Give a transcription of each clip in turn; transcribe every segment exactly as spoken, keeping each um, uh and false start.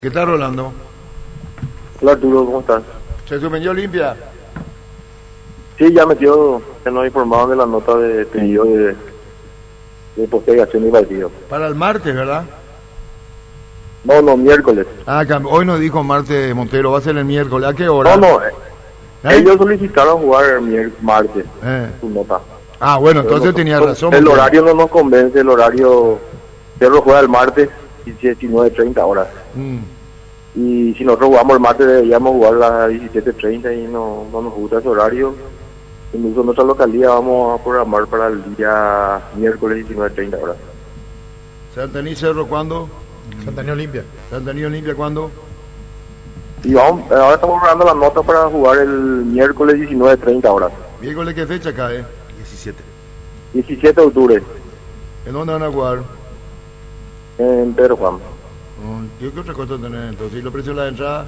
¿Qué tal, Rolando? Hola Arturo, ¿cómo estás? ¿Se suspendió Olimpia? Sí, ya metió, ya nos informaron de la nota de pedido de, de postergación del partido. Para el martes, ¿verdad? No, no, miércoles. Ah, cam- hoy nos dijo Marte Montero, va a ser el miércoles. ¿A qué hora? No, no, eh, ¿Eh? ellos solicitaron jugar el mier- martes, Eh. su nota. Ah, bueno, Pero entonces no- tenía no- razón. El Montero. horario no nos convence, el horario, Cerro juega el martes, diecinueve treinta horas. Mm. Y si nosotros jugamos el martes deberíamos jugar a las diecisiete treinta y no, no nos gusta ese horario. Incluso nuestra localidad vamos a programar para el día miércoles diecinueve treinta horas. ¿Santaní Cerro cuándo? Santaní Olimpia. ¿Santaní Olimpia cuándo? Y vamos, ahora estamos programando la nota para jugar el miércoles diecinueve treinta horas. ¿Miércoles qué fecha cae? diecisiete. diecisiete de octubre, ¿En dónde van a jugar? en Pedro Juan. Mm, ¿Qué, qué otra cosa tenés entonces? ¿Y los precios de la entrada?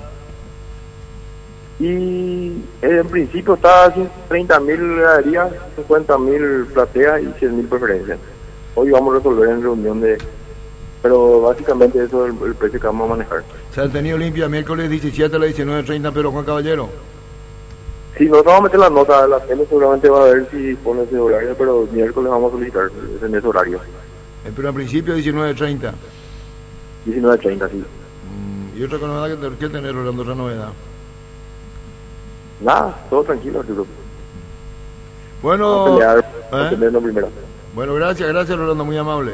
Y eh, en principio está a treinta mil graderías, cincuenta mil plateas y cien mil preferencias. Hoy vamos a resolver en reunión de... Pero básicamente eso es el, el precio que vamos a manejar. Santaní Olimpia, miércoles diecisiete a las diecinueve treinta, pero Juan Caballero. Sí, nosotros vamos a meter la nota, la tele seguramente va a ver si pone ese horario, pero el miércoles vamos a solicitar en ese horario. Eh, pero al principio diecinueve treinta. diecinueve treinta, sí. Mm, ¿Y otra novedad que, que tener, Rolando, otra novedad? Nada, todo tranquilo, Arturo. Bueno, Vamos a pelear, vamos a ¿eh? tenerlo primero. Bueno, gracias, gracias, Rolando, muy amable.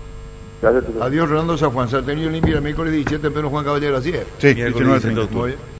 Gracias, Arturo. Adiós, Rolando San Juan. Santaní Olimpia, miércoles diecisiete, pero Juan Caballero, así es. Sí, Miércoles diecinueve diecisiete de treinta. octubre. Muy bien.